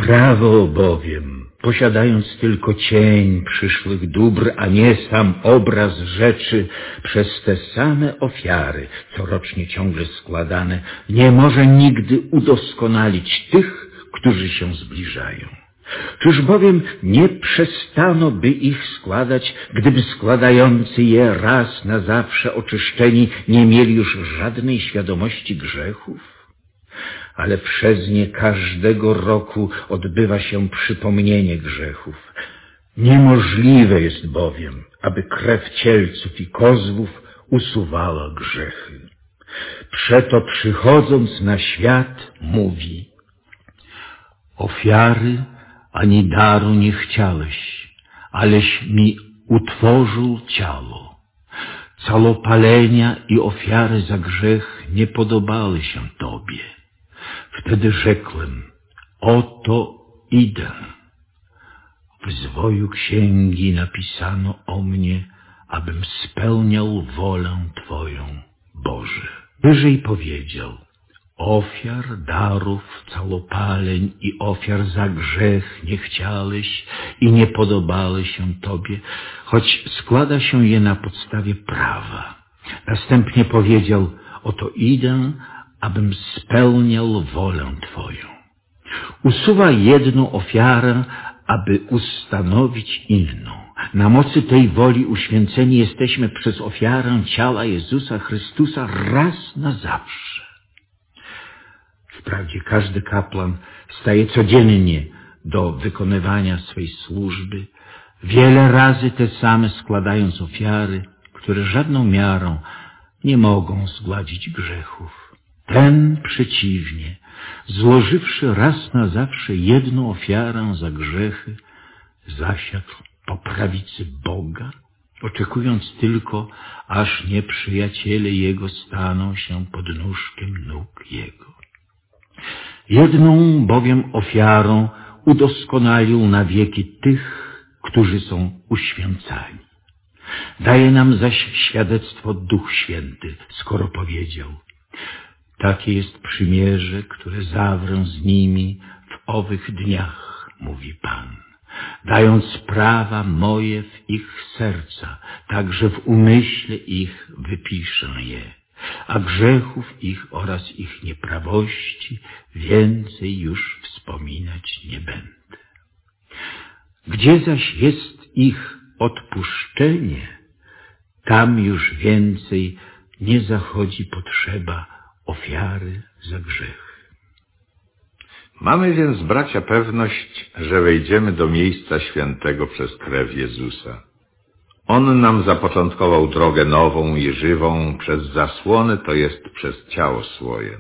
Prawo bowiem, posiadając tylko cień przyszłych dóbr, a nie sam obraz rzeczy, przez te same ofiary, corocznie ciągle składane, nie może nigdy udoskonalić tych, którzy się zbliżają. Czyż bowiem nie przestano by ich składać, gdyby składający je raz na zawsze oczyszczeni nie mieli już żadnej świadomości grzechów? Ale przez nie każdego roku odbywa się przypomnienie grzechów. Niemożliwe jest bowiem, aby krew cielców i kozłów usuwała grzechy. Przeto przychodząc na świat mówi: ofiary ani daru nie chciałeś, aleś mi utworzył ciało. Całopalenia i ofiary za grzech nie podobały się Tobie. Wtedy rzekłem: oto idę. W zwoju księgi napisano o mnie, abym spełniał wolę Twoją, Boże. Wyżej powiedział: ofiar, darów, całopaleń i ofiar za grzech nie chciałeś i nie podobały się Tobie, choć składa się je na podstawie prawa. Następnie powiedział: oto idę, abym spełniał wolę Twoją. Usuwa jedną ofiarę, aby ustanowić inną. Na mocy tej woli uświęceni jesteśmy przez ofiarę ciała Jezusa Chrystusa raz na zawsze. Wprawdzie każdy kapłan staje codziennie do wykonywania swej służby, wiele razy te same składając ofiary, które żadną miarą nie mogą zgładzić grzechów. Ten przeciwnie, złożywszy raz na zawsze jedną ofiarę za grzechy, zasiadł po prawicy Boga, oczekując tylko, aż nieprzyjaciele Jego staną się pod nóżkiem nóg Jego. Jedną bowiem ofiarą udoskonalił na wieki tych, którzy są uświęcani. Daje nam zaś świadectwo Duch Święty, skoro powiedział: takie jest przymierze, które zawrę z nimi w owych dniach, mówi Pan, dając prawa moje w ich serca, także w umyśle ich wypiszę je, a grzechów ich oraz ich nieprawości więcej już wspominać nie będę. Gdzie zaś jest ich odpuszczenie, tam już więcej nie zachodzi potrzeba ofiary za grzech. Mamy więc, bracia, pewność, że wejdziemy do miejsca świętego przez krew Jezusa. On nam zapoczątkował drogę nową i żywą przez zasłonę, to jest przez ciało swoje.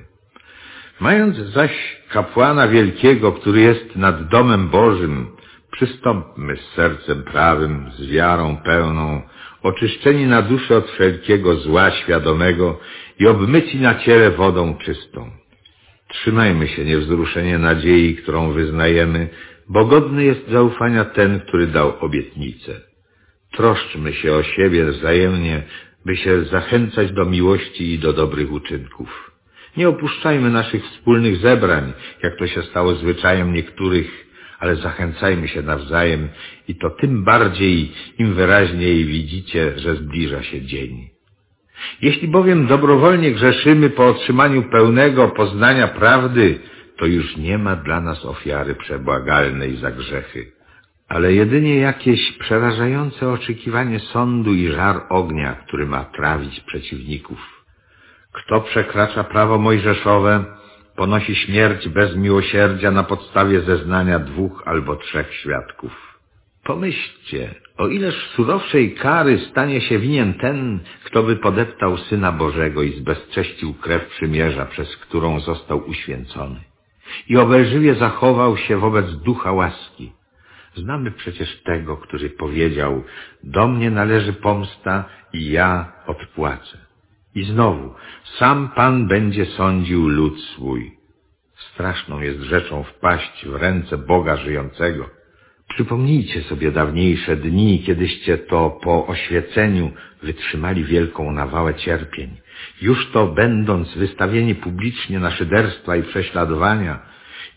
Mając zaś kapłana wielkiego, który jest nad domem Bożym, przystąpmy z sercem prawym, z wiarą pełną, oczyszczeni na duszę od wszelkiego zła świadomego i obmyci na ciele wodą czystą. Trzymajmy się niewzruszenie nadziei, którą wyznajemy, bo godny jest zaufania ten, który dał obietnicę. Troszczmy się o siebie wzajemnie, by się zachęcać do miłości i do dobrych uczynków. Nie opuszczajmy naszych wspólnych zebrań, jak to się stało zwyczajem niektórych, ale zachęcajmy się nawzajem i to tym bardziej, im wyraźniej widzicie, że zbliża się dzień. Jeśli bowiem dobrowolnie grzeszymy po otrzymaniu pełnego poznania prawdy, to już nie ma dla nas ofiary przebłagalnej za grzechy, ale jedynie jakieś przerażające oczekiwanie sądu i żar ognia, który ma trawić przeciwników. Kto przekracza prawo mojżeszowe, ponosi śmierć bez miłosierdzia na podstawie zeznania 2 albo 3 świadków. Pomyślcie, o ileż surowszej kary stanie się winien ten, kto by podeptał Syna Bożego i zbezcześcił krew przymierza, przez którą został uświęcony, i obelżywie zachował się wobec Ducha łaski. Znamy przecież tego, który powiedział: do mnie należy pomsta i ja odpłacę. I znowu, sam Pan będzie sądził lud swój. Straszną jest rzeczą wpaść w ręce Boga żyjącego. Przypomnijcie sobie dawniejsze dni, kiedyście to po oświeceniu wytrzymali wielką nawałę cierpień. Już to będąc wystawieni publicznie na szyderstwa i prześladowania,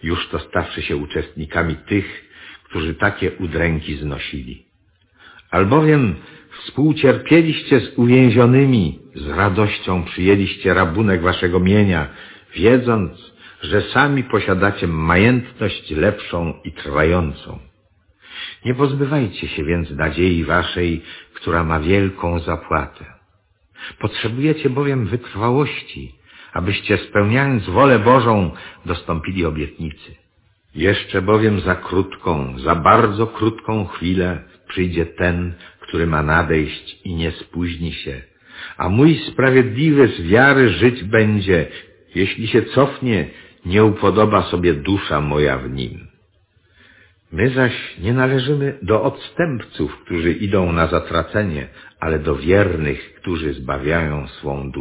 już to stawszy się uczestnikami tych, którzy takie udręki znosili. Albowiem współcierpieliście z uwięzionymi, z radością przyjęliście rabunek waszego mienia, wiedząc, że sami posiadacie majętność lepszą i trwającą. Nie pozbywajcie się więc nadziei waszej, która ma wielką zapłatę. Potrzebujecie bowiem wytrwałości, abyście spełniając wolę Bożą dostąpili obietnicy. Jeszcze bowiem za krótką, za bardzo krótką chwilę przyjdzie ten, który ma nadejść i nie spóźni się, a mój sprawiedliwy z wiary żyć będzie, jeśli się cofnie, nie upodoba sobie dusza moja w nim. My zaś nie należymy do odstępców, którzy idą na zatracenie, ale do wiernych, którzy zbawiają swą duszę.